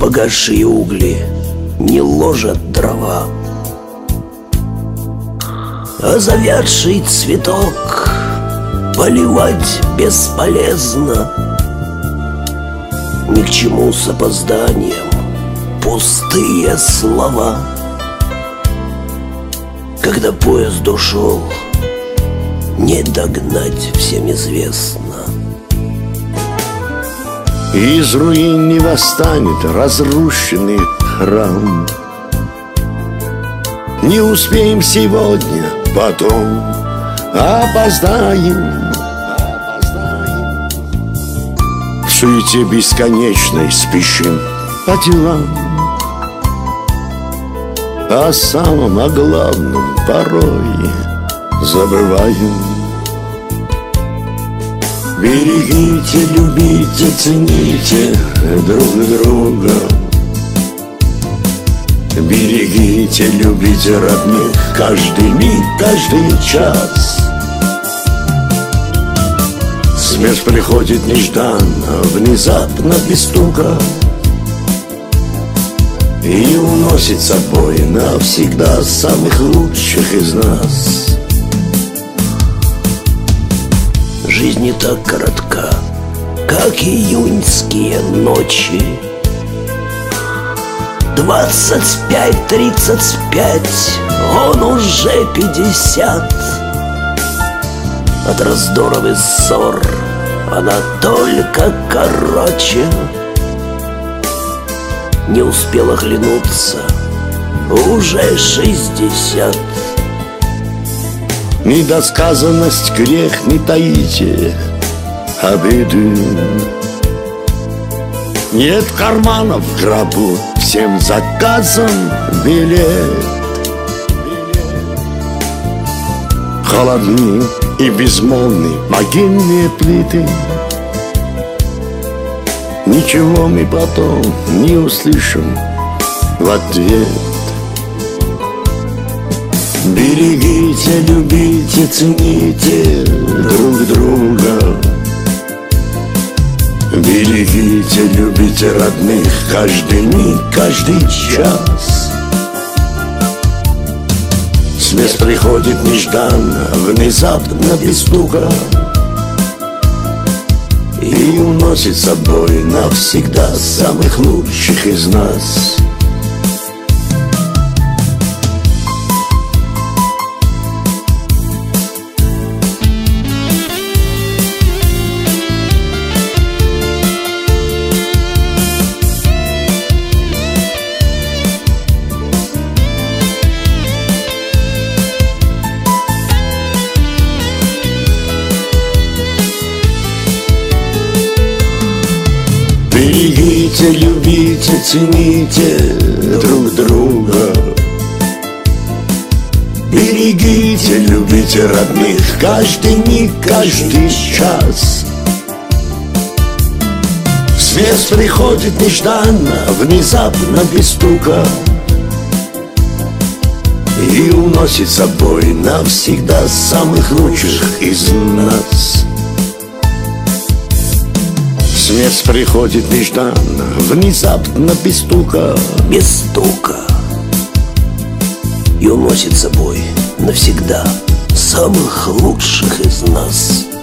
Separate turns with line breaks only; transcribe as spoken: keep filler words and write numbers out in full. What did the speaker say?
погасшие угли не ложат дрова, а завядший цветок поливать бесполезно. Ни к чему с опозданием пустые слова. Когда поезд ушел, не догнать всем известно.
Из руин не восстанет разрушенный храм. Не успеем сегодня, потом опоздаем. В суете бесконечной спешим по делам, о самом, о главном порой забываем. Берегите, любите, цените друг друга. Берегите, любите родных каждый миг, каждый час. Смерть приходит нежданно, внезапно, без стука, и уносит с собой навсегда самых лучших из нас.
Жизнь не так коротка, как июньские ночи. Двадцать пять, тридцать пять, он уже пятьдесят. От раздоров и ссор она только короче. Не успел оглянуться, уже шестьдесят.
Недосказанность грех, не таите обиды. Нет карманов в гробу, всем заказан билет. Холодны и безмолвны могильные плиты. Ничего мы потом не услышим в ответ. Берегите, любите, цените друг друга. Берегите, любите родных каждый миг, каждый час. Смерть приходит нежданно, внезапно, без стука, и уносит с собой навсегда самых лучших из нас. Берегите, любите, цените друг друга. Берегите, любите родных каждый миг, каждый час. Смерть приходит нежданно, внезапно, без стука, и уносит с собой навсегда самых лучших из нас. Смерть приходит нежданно, внезапно, без стука,
без стука, и уносит с собой навсегда самых лучших из нас.